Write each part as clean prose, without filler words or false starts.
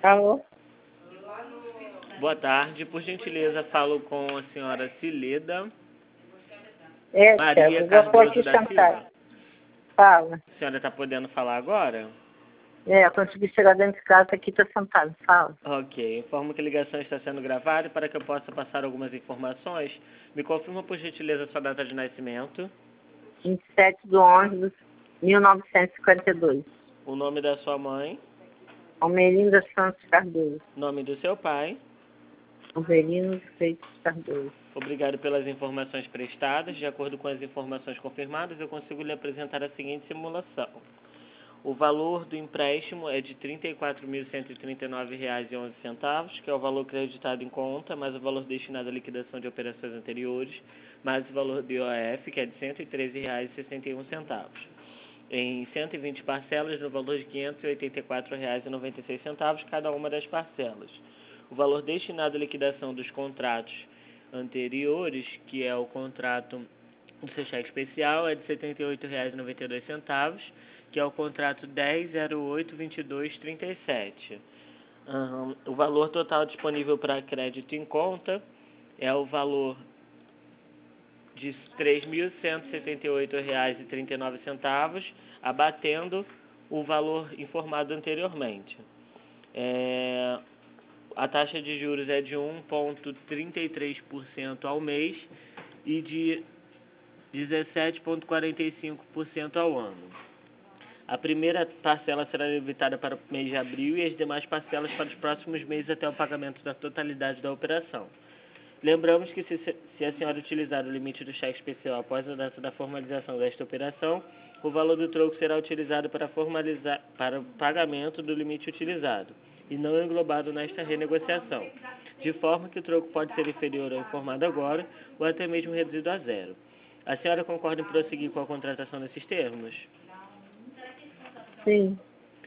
Alô? Boa tarde, por gentileza, falo com a senhora Cileda Maria Eu já Cardoso pode da sentar. Silva. Fala. A senhora está podendo falar agora? Eu consegui chegar dentro de casa, aqui está sentado. Fala. Ok, informo que a ligação está sendo gravada e para que eu possa passar algumas informações, me confirma por gentileza sua data de nascimento, 27/11/1952. o nome da sua mãe, Almerinda Santos Cardoso. nome do seu pai. Almerino Freitas Cardoso. Obrigado pelas informações prestadas. De acordo com as informações confirmadas, eu consigo lhe apresentar a seguinte simulação. O valor do empréstimo é de R$ 34.139,11, que é o valor creditado em conta, mais o valor destinado à liquidação de operações anteriores, mais o valor do IOF, que é de R$ 113,61, em 120 parcelas no valor de R$ 584,96, cada uma das parcelas. O valor destinado à liquidação dos contratos anteriores, que é o contrato do seu cheque especial, é de R$ 78,92, que é o contrato 10082237. O valor total disponível para crédito em conta é o valor de R$ 3.178,39, abatendo o valor informado anteriormente. A taxa de juros é de 1,33% ao mês e de 17,45% ao ano. A primeira parcela será debitada para o mês de abril e as demais parcelas para os próximos meses até o pagamento da totalidade da operação. Lembramos que se a senhora utilizar o limite do cheque especial após a data da formalização desta operação, o valor do troco será utilizado para o pagamento do limite utilizado e não englobado nesta renegociação, de forma que o troco pode ser inferior ao informado agora ou até mesmo reduzido a zero. A senhora concorda em prosseguir com a contratação nesses termos? Sim.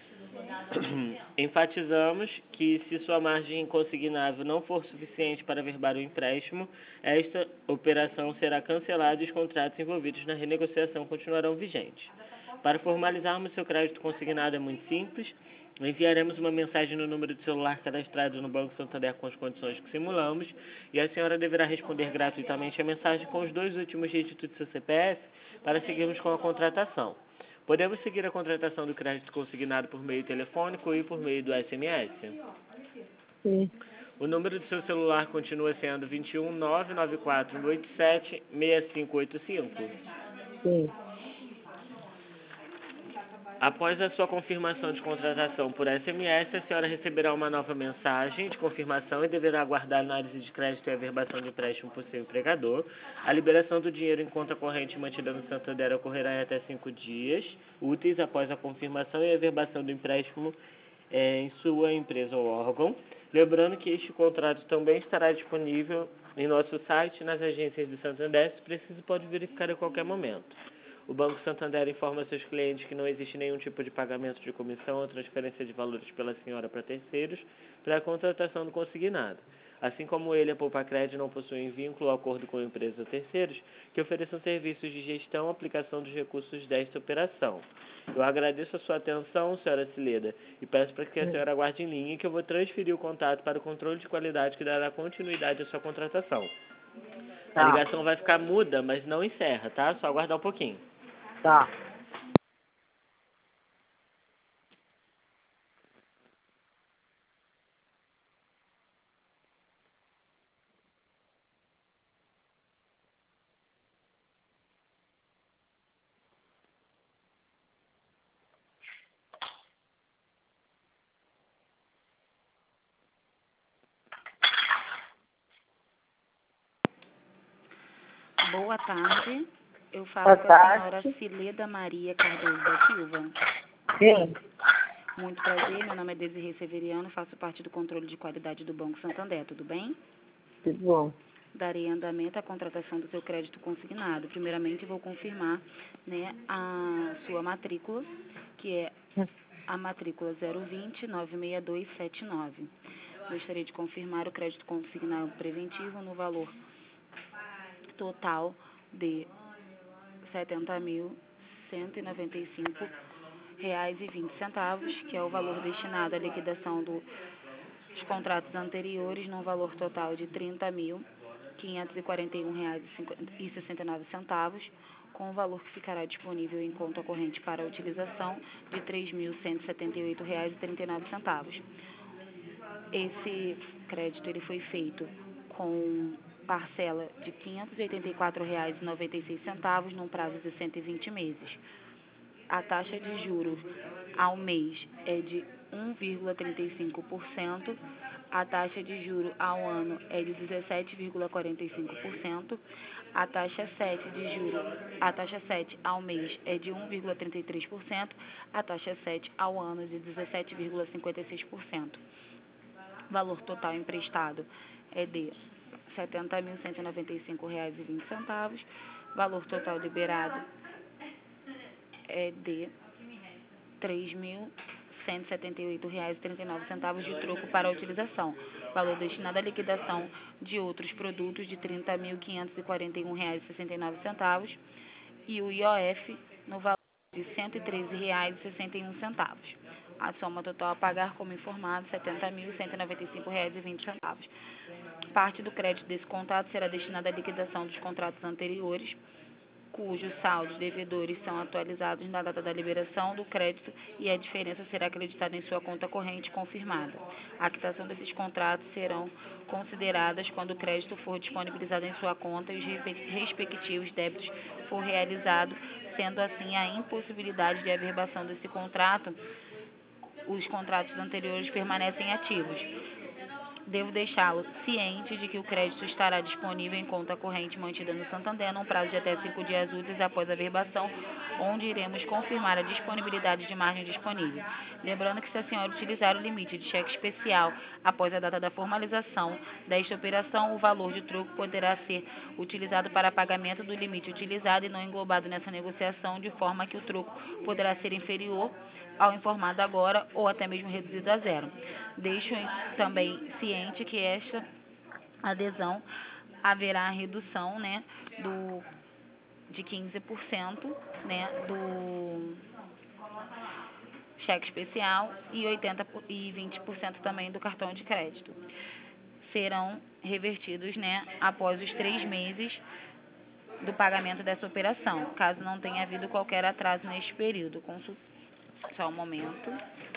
Enfatizamos que, se sua margem consignável não for suficiente para averbar o empréstimo, esta operação será cancelada e os contratos envolvidos na renegociação continuarão vigentes. Para formalizarmos seu crédito consignado é muito simples. Enviaremos uma mensagem no número de celular cadastrado no Banco Santander com as condições que simulamos e a senhora deverá responder gratuitamente a mensagem com os 2 últimos dígitos do seu CPF para seguirmos com a contratação. Podemos seguir a contratação do crédito consignado por meio telefônico e por meio do SMS? Sim. O número do seu celular continua sendo 21 99487 6585? Sim. Após a sua confirmação de contratação por SMS, a senhora receberá uma nova mensagem de confirmação e deverá aguardar a análise de crédito e averbação de empréstimo por seu empregador. A liberação do dinheiro em conta corrente mantida no Santander ocorrerá em até 5 dias úteis após a confirmação e averbação do empréstimo em sua empresa ou órgão. Lembrando que este contrato também estará disponível em nosso site e nas agências do Santander. Se preciso, pode verificar a qualquer momento. O Banco Santander informa seus clientes que não existe nenhum tipo de pagamento de comissão ou transferência de valores pela senhora para terceiros para a contratação do consignado. Assim como ele, a Poupacred não possuem vínculo ou acordo com empresas ou terceiros que ofereçam serviços de gestão e aplicação dos recursos desta operação. Eu agradeço a sua atenção, senhora Cileda, e peço para que a senhora aguarde em linha que eu vou transferir o contato para o controle de qualidade que dará continuidade à sua contratação. A ligação vai ficar muda, mas não encerra, tá? Só aguardar um pouquinho. Tá. Boa tarde. Eu falo com a senhora Cileda Maria Cardoso da Silva. Sim. Muito prazer, meu nome é Desirê Severiano, faço parte do controle de qualidade do Banco Santander, tudo bem? Tudo bom. Darei andamento à contratação do seu crédito consignado. Primeiramente, vou confirmar, a sua matrícula, que é a matrícula 020-96279. Gostaria de confirmar o crédito consignado preventivo no valor total de R$ 70.195,20, que é o valor destinado à liquidação do os contratos anteriores num valor total de R$ 30.541,69, com o valor que ficará disponível em conta corrente para a utilização de R$ 3.178,39. Esse crédito ele foi feito com parcela de R$ 584,96 num prazo de 120 meses. A taxa de juros ao mês é de 1,35%, a taxa de juros ao ano é de 17,45%, a taxa 7 ao mês é de 1,33%, a taxa 7 ao ano de 17,56%. Valor total emprestado é de R$ 70.195,20, valor total liberado é de R$ 3.178,39 de troco para a utilização. Valor destinado à liquidação de outros produtos de R$ 30.541,69 e o IOF no valor de R$ 113,61. A soma total a pagar, como informado, R$ 70.195,20. Parte do crédito desse contrato será destinada à liquidação dos contratos anteriores, cujos saldos devedores são atualizados na data da liberação do crédito e a diferença será acreditada em sua conta corrente confirmada. A quitação desses contratos serão consideradas quando o crédito for disponibilizado em sua conta e os respectivos débitos for realizado, sendo assim a impossibilidade de averbação desse contrato, os contratos anteriores permanecem ativos. Devo deixá-lo ciente de que o crédito estará disponível em conta corrente mantida no Santander num prazo de até 5 dias úteis após a averbação, onde iremos confirmar a disponibilidade de margem disponível. Lembrando que se a senhora utilizar o limite de cheque especial após a data da formalização desta operação, o valor de troco poderá ser utilizado para pagamento do limite utilizado e não englobado nessa negociação, de forma que o troco poderá ser inferior ao informado agora ou até mesmo reduzido a zero. Deixo também ciente que esta adesão haverá redução, de 15%, do cheque especial e 20% também do cartão de crédito. Serão revertidos, após os 3 meses do pagamento dessa operação, caso não tenha havido qualquer atraso neste período. Só um momento.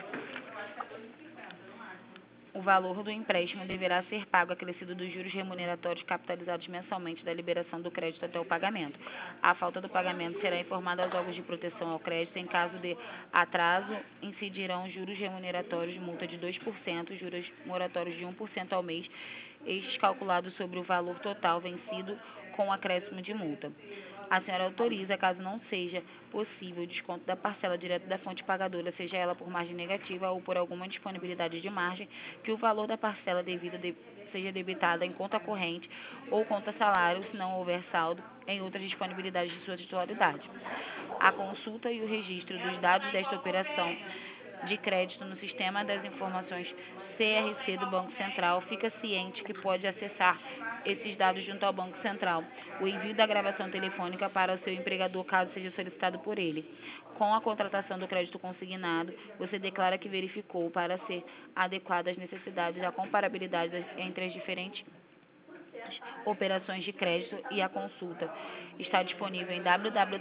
O valor do empréstimo deverá ser pago acrescido dos juros remuneratórios capitalizados mensalmente da liberação do crédito até o pagamento. A falta do pagamento será informada aos órgãos de proteção ao crédito. Em caso de atraso, incidirão juros remuneratórios, multa de 2%, juros moratórios de 1% ao mês, estes calculados sobre o valor total vencido com acréscimo de multa. A senhora autoriza, caso não seja possível o desconto da parcela direto da fonte pagadora, seja ela por margem negativa ou por alguma disponibilidade de margem, que o valor da parcela devida seja debitada em conta corrente ou conta salário, se não houver saldo em outras disponibilidades de sua titularidade. A consulta e o registro dos dados desta operação de crédito no Sistema das Informações CRC do Banco Central, fica ciente que pode acessar esses dados junto ao Banco Central. O envio da gravação telefônica para o seu empregador, caso seja solicitado por ele. Com a contratação do crédito consignado, você declara que verificou para ser adequado às necessidades da comparabilidade entre as diferentes operações de crédito, e a consulta está disponível em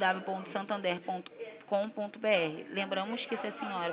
www.santander.com.br. Lembramos que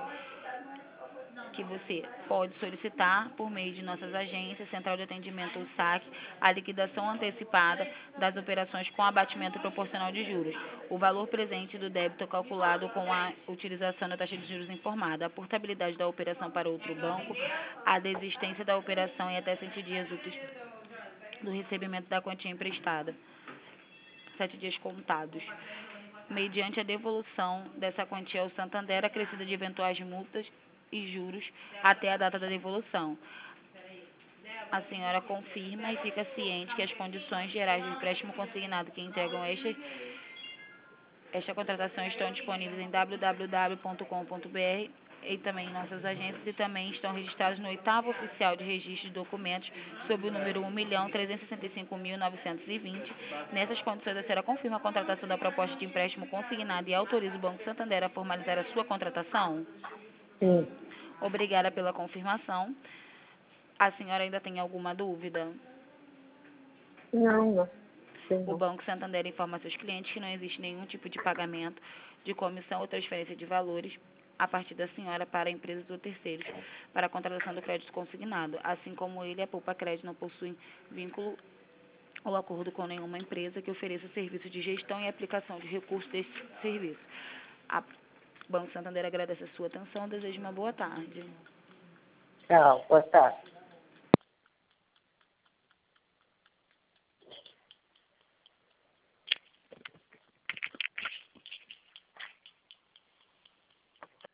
você pode solicitar, por meio de nossas agências, Central de Atendimento ou SAC, a liquidação antecipada das operações com abatimento proporcional de juros, o valor presente do débito calculado com a utilização da taxa de juros informada, a portabilidade da operação para outro banco, a desistência da operação em até 7 dias úteis do recebimento da quantia emprestada, 7 dias contados, mediante a devolução dessa quantia ao Santander, acrescida de eventuais multas e juros até a data da devolução. A senhora confirma e fica ciente que as condições gerais do empréstimo consignado que entregam esta contratação estão disponíveis em www.com.br e também em nossas agências, e também estão registrados no 8º Oficial de Registro de Documentos, sob o número 1.365.920. Nessas condições, a senhora confirma a contratação da proposta de empréstimo consignado e autoriza o Banco Santander a formalizar a sua contratação? Sim. Obrigada pela confirmação. A senhora ainda tem alguma dúvida? Não. O Banco Santander informa a seus clientes que não existe nenhum tipo de pagamento de comissão ou transferência de valores a partir da senhora para empresas ou terceiros para a contratação do crédito consignado. Assim como ele, a Poupa Crédito não possui vínculo ou acordo com nenhuma empresa que ofereça serviço de gestão e aplicação de recursos deste serviço. O Banco Santander agradece a sua atenção e deseja uma boa tarde. Tchau, boa tarde.